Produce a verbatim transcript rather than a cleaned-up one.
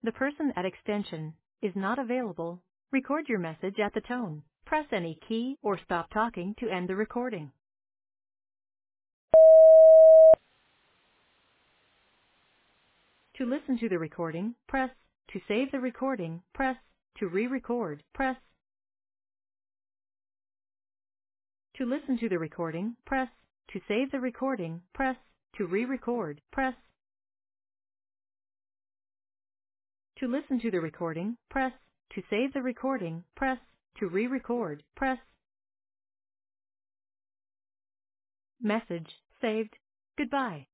The person at extension is not available. Record your message at the tone. Press any key or stop talking to end the recording. To listen to the recording, press. To save the recording, press. To re-record, press. To listen to the recording, press. To save the recording, press. To re-record, press. To listen to the recording, press. To save the recording, press. To re-record, press. Message saved. Goodbye.